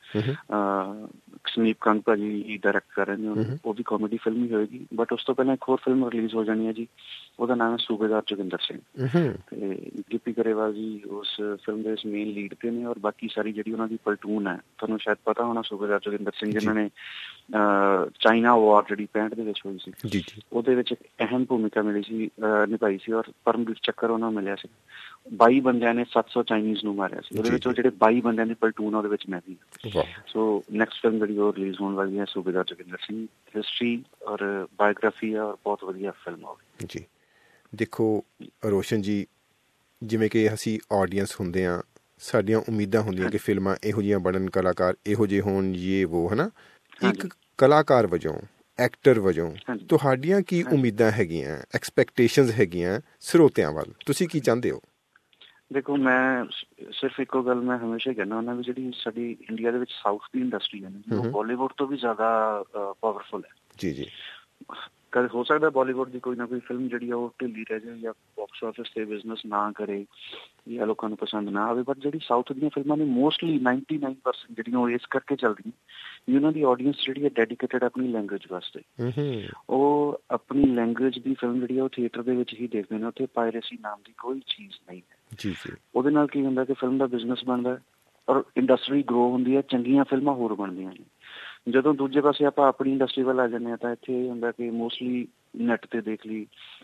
ਸਮੀਪ ਕੰਗ ਭਾਜੀ ਹੀ ਡਾਇਰੈਕਟ ਕਰ ਰਹੇ ਨੇ, ਉਹ ਵੀ ਕਾਮੇਡੀ ਫਿਲਮ ਹੀ ਹੋਏਗੀ। ਬਟ ਉਸ ਤੋਂ ਪਹਿਲਾਂ ਇੱਕ ਹੋਰ ਫਿਲਮ ਰਿਲੀਜ਼ ਹੋ ਜਾਣੀ ਹੈ ਜੀ, ਉਹਦਾ ਨਾਮ ਹੈ ਸੂਬੇਦਾਰ ਜੋਗਿੰਦਰ ਸਿੰਘ। ਤੇ ਗਿੱਪੀ ਗਰੇਵਾਲ ਜੀ ਉਸ ਫਿਲਮ ਦੇ ਵਿੱਚ ਮੇਨ ਲੀਡ ਤੇ ਨੇ, ਔਰ ਬਾਕੀ ਸਾਰੀ ਜਿਹੜੀ ਉਹਨਾਂ ਦੀ ਪਲਟੂਨ ਹੈ, ਤੁਹਾਨੂੰ ਸ਼ਾਇਦ ਪਤਾ ਹੋਣਾ ਸੂਬੇਦਾਰ ਜੋਗਿੰਦਰ ਸਿੰਘ ਜਿਨ੍ਹਾਂ ਨੇ ਚਾਈਨਾ ਵਾਰ ਜਿਹੜੀ 65 ਦੇ ਵਿੱਚ ਹੋਈ ਸੀ, ਉਹਦੇ ਵਿੱਚ ਇੱਕ ਅਹਿਮ ਭੂਮਿਕਾ ਨਿਭਾਈ ਸੀ, ਔਰ ਪਰਮਵੀਰ ਚੱਕਰ ਉਹਨਾਂ ਨੂੰ ਮਿਲਿਆ ਸੀ। 22 ਬੰਦਿਆਂ ਨੇ 700 ਚਾਈਨੀਜ਼ ਨੂੰ ਮਾਰਿਆ ਸੀ। ਉਹਦੇ ਵਿੱਚ ਉਹ ਜਿਹੜੇ 22 ਬੰਦਿਆਂ ਦੀ ਪਲਟੂਨ ਉਹਦੇ ਵਿੱਚ ਮੈਂ ਵੀ। ਸੋ ਨੈਕਸਟ ਫਿਲਮ ਜਿਹੜੀ ਉਹ ਰਿਲੀਜ਼ ਹੋਣ ਵਾਲੀ ਹੈ ਸੂਬੇਦਾਰ ਜੋਗਿੰਦਰ ਸਿੰਘ। ਹਿਸਟਰੀ ਔਰ ਬਾਇਓਗ੍ਰਾਫੀ ਆ, ਔਰ ਬਹੁਤ ਵਧੀਆ ਫਿਲਮ ਹੋਵੇ ਜੀ। ਦੇਖੋ ਰੋਸ਼ਨ ਜੀ, ਜਿਵੇਂ ਕਿ ਅਸੀਂ ਆਡੀਅנס ਹੁੰਦੇ ਹਾਂ, ਸਾਡੀਆਂ ਉਮੀਦਾਂ ਹੁੰਦੀਆਂ ਕਿ ਫਿਲਮਾਂ ਇਹੋ ਜਿਹੀਆਂ ਬਣਨ, ਕਲਾਕਾਰ ਇਹੋ ਜਿਹੇ ਹੋਣ, ਯੇ ਵੋ, ਹੈ ਨਾ। ਇੱਕ ਕਲਾਕਾਰ ਵਜੋਂ, ਐਕਟਰ ਵਜੋਂ ਤੁਹਾਡੀਆਂ ਕੀ ਉਮੀਦਾਂ ਹੈਗੀਆਂ, ਐਕਸਪੈਕਟੇਸ਼ਨਸ ਹੈਗੀਆਂ ਸਰੋਤਿਆਂ ਵੱਲ? ਤੁਸੀਂ ਕੀ ਚਾਹੁੰਦੇ ਹੋ? ਦੇਖੋ, ਮੈਂ ਸਿਰਫ ਇੱਕੋ ਗੱਲ ਮੈਂ ਹਮੇਸ਼ਾ ਕਹਿੰਦਾ ਹੁੰਦਾ ਵੀ ਜਿਹੜੀ ਸਾਡੀ ਇੰਡੀਆ ਦੇ ਵਿੱਚ ਸਾਊਥ ਦੀ ਇੰਡਸਟਰੀ ਹੈ ਨਾ, ਉਹ ਬਾਲੀਵੁੱਡ ਤੋਂ ਵੀ ਜ਼ਿਆਦਾ ਪਾਵਰਫੁਲ ਹੈ ਜੀ। ਕਦੇ ਹੋ ਸਕਦਾ ਬਾਲੀਵੁੱਡ ਦੀ ਕੋਈ ਨਾ ਕੋਈ ਫਿਲਮ ਜਿਹੜੀ ਆ ਉਹ ਢਿੱਲੀ ਰਹਿ ਜਾਏ ਜਾਂ ਬਾਕਸ ਆਫਿਸ ਤੇ ਬਿਜ਼ਨਸ ਨਾ ਕਰੇ ਜਾਂ ਲੋਕਾਂ ਨੂੰ ਪਸੰਦ ਨਾ ਆਵੇ, ਬਟ ਜਿਹੜੀ ਸਾਊਥ ਦੀਆਂ ਫਿਲਮਾਂ ਨੇ ਮੋਸਟਲੀ 99% ਜਿਹੜੀਆਂ ਉਹ ਇਸ ਕਰਕੇ ਚੱਲਦੀਆਂ ਵੀ ਉਹਨਾਂ ਦੀ ਆਡੀਅੰਸ ਜਿਹੜੀ ਹੈ ਡੈਡੀਕੇਟਡ ਆਪਣੀ ਲੈਂਗੁਏਜ ਵਾਸਤੇ। ਉਹ ਆਪਣੀ ਲੈਂਗੁਏਜ ਦੀ ਫਿਲਮ ਜਿਹੜੀ ਆ ਉਹ ਥੀਏਟਰ ਦੇ ਵਿੱਚ ਹੀ ਦੇਖਦੇ ਨੇ। ਉੱਥੇ ਪਾਇਰੇਸੀ ਨਾਮ ਦੀ ਕੋਈ ਚੀਜ਼ ਨਹੀਂ ਹੈ। ਉਹਦੇ ਨਾਲ ਕੀ ਹੁੰਦਾ ਕਿ ਫਿਲਮ ਦਾ ਬਿਜ਼ਨਸ ਬਣਦਾ ਔਰ ਇੰਡਸਟਰੀ ਗਰੋ ਹੁੰਦੀ ਹੈ, ਚੰਗੀਆਂ ਫਿਲਮਾਂ ਹੋਰ ਬਣਦੀਆਂ ਨੇ। ਜਦੋਂ ਦੂਜੇ ਪਾਸੇ ਆਪਾਂ ਆਪਣੀ ਇੰਡਸਟਰੀ ਵੱਲ ਆ ਜਾਂਦੇ ਹਾਂ ਤਾਂ ਇੱਥੇ ਇਹ ਹੁੰਦਾ ਕਿ ਮੋਸਟਲੀ ਨੈੱਟ ਤੇ ਦੇਖ ਲਈ,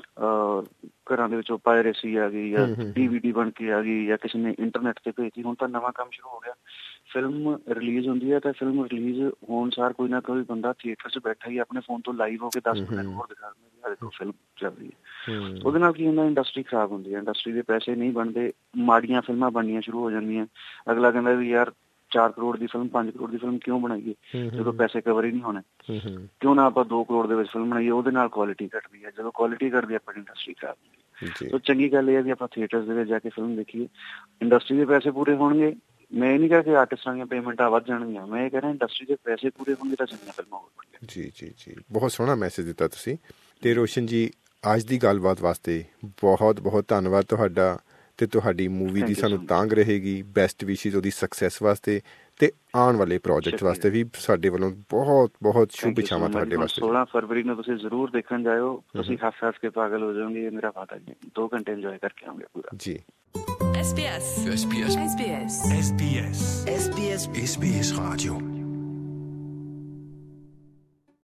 ਘਰਾਂ ਦੇ ਵਿੱਚੋਂ ਪਾਇਰੇਸੀ ਆ ਗਈ ਜਾਂ DVD ਬਣ ਕੇ ਆ ਗਈ ਜਾਂ ਕਿਸੇ ਨੇ ਇੰਟਰਨੈਟ ਤੇ ਭੇਜੀ। ਹੁਣ ਤਾਂ ਨਵਾਂ ਕੰਮ ਸ਼ੁਰੂ ਹੋ ਗਿਆ, ਫਿਲਮ ਰਿਲੀਜ਼ ਹੁੰਦੀ ਹੈ ਤਾਂ ਫਿਲਮ ਰਿਲੀਜ਼ ਹੋਣ ਸਾਰ ਕੋਈ ਨਾ ਕੋਈ ਬੰਦਾ ਥੀਏਟਰ 'ਚ ਬੈਠਾ ਹੀ ਆਪਣੇ ਫੋਨ ਤੋਂ ਲਾਈਵ ਹੋ ਕੇ 10 ਮਿੰਟ ਹੋਰ ਦਿਖਾ ਦਿੰਦਾ ਦੇਖੋ ਫਿਲਮ ਚੱਲ ਰਹੀ ਹੈ। ਉਹਦੇ ਨਾਲ ਕੀ ਹੁੰਦਾ, ਇੰਡਸਟਰੀ ਖਰਾਬ ਹੁੰਦੀ ਹੈ, ਇੰਡਸਟਰੀ ਦੇ ਪੈਸੇ ਨਹੀਂ ਬਣਦੇ, ਮਾੜੀਆਂ ਫਿਲਮਾਂ ਬਣਨੀਆਂ ਸ਼ੁਰੂ ਹੋ ਜਾਂਦੀਆਂ। ਅਗਲਾ ਕਹਿੰਦਾ ਵੀ ਯਾਰ 4 ਕਰੋੜ ਦੀ ਫਿਲਮ, 5 ਕਰੋੜ ਦੀ ਫਿਲਮ ਕਿਉਂ ਬਣਾਈਏ ਜਦੋਂ ਪੈਸੇ ਕਵਰ ਹੀ ਨਹੀਂ ਹੋਣੇ, ਕਿਉਂ ਨਾ ਆਪਾਂ 2 ਕਰੋੜ ਦੇ ਵਿੱਚ ਫਿਲਮ ਬਣਾਈਏ। ਉਹਦੇ ਨਾਲ ਕੁਆਲਿਟੀ ਘੱਟਦੀ ਹੈ, ਜਦੋਂ ਕੁਆਲਿਟੀ ਘੱਟਦੀ ਹੈ ਆਪਣੀ ਇੰਡਸਟਰੀ ਖਰਾਬ ਹੁੰਦੀ ਸੋ ਚੰਗੀ ਗੱਲ ਇਹ ਹੈ ਵੀ ਆਪਾਂ ਥੀਏਟਰਸ ਦੇ ਵਿੱਚ ਜਾ ਕੇ ਫਿਲਮ ਦੇਖੀਏ। ਇੰਡਸਟਰੀ ਦੇ ਪੈਸੇ ਪੂਰੇ ਹੋਣਗੇ। ਮੈਂ ਇਹ ਨਹੀਂ ਕਿਹਾ ਕਿ ਆਰਟਿਸਟਾਂ ਦੀਆਂ ਪੇਮੈਂਟਾਂ ਵੱਧ ਜਾਣਗੀਆਂ, ਮੈਂ ਇਹ ਕਹਿ ਰਿਹਾ ਇੰਡਸਟਰੀ ਦੇ ਪੈਸੇ ਪੂਰੇ ਹੋਣਗੇ ਤਾਂ ਚੰਗੀਆਂ ਫਿਲਮਾਂ ਹੋਣਗੀਆਂ। ਜੀ ਜੀ ਜੀ, ਬਹੁਤ ਸੋਹਣਾ ਮੈਸੇਜ ਦਿੱਤਾ ਤੁਸੀਂ। ਅਤੇ ਰੋਸ਼ਨ ਜੀ, ਅੱਜ ਦੀ ਗੱਲਬਾਤ ਵਾਸਤੇ ਬਹੁਤ ਬਹੁਤ ਧੰਨਵਾਦ ਤੁਹਾਡਾ, ਅਤੇ ਤੁਹਾਡੀ ਮੂਵੀ ਦੀ ਸਾਨੂੰ ਤਾਂਘ ਰਹੇਗੀ। ਬੈਸਟ ਵਿਸ਼ਿਜ਼ ਉਹਦੀ ਸਕਸੈਸ ਵਾਸਤੇ, ਅਤੇ ਆਉਣ ਵਾਲੇ ਪ੍ਰੋਜੈਕਟ ਵਾਸਤੇ ਵੀ ਸਾਡੇ ਵੱਲੋਂ ਬਹੁਤ ਬਹੁਤ ਸ਼ੁਭ ਇੱਛਾਵਾਂ ਤੁਹਾਡੇ ਵਾਸਤੇ। 16 ਫਰਵਰੀ ਨੂੰ ਤੁਸੀਂ ਜ਼ਰੂਰ ਦੇਖਣ ਜਾਇਓ, ਤੁਸੀਂ ਹੱਸ ਕੇ ਪਾਗਲ ਹੋ ਜਾਓਗੇ, ਇਹ ਮੇਰਾ ਵਾਅਦਾ ਜੀ। 2 ਘੰਟੇ ਇੰਜੋਏ ਕਰਕੇ ਆਉਂਗੇ ਪੂਰਾ ਜੀ। SBS SBS SBS SBS SBS SBS Radio